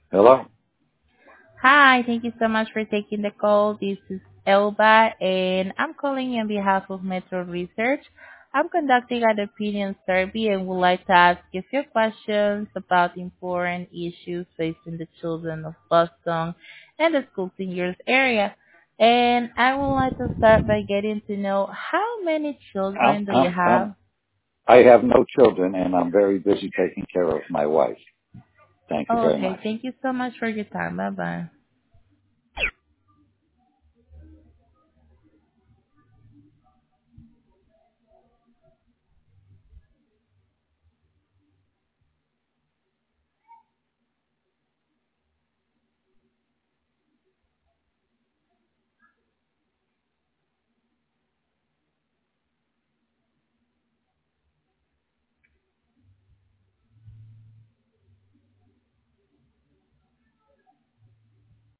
Hello? Hi, thank you so much for taking the call. This is Elba, and I'm calling on behalf of Metro Research. I'm conducting an opinion survey and would like to ask you a few questions about important issues facing the children of Boston and the schools in your area. And I would like to start by getting to know how many I'm, children do you I'm, I'm, have? I have no children and I'm very busy taking care of my wife. Thank you Oh, very okay. much. Thank you so much for your time. Bye bye.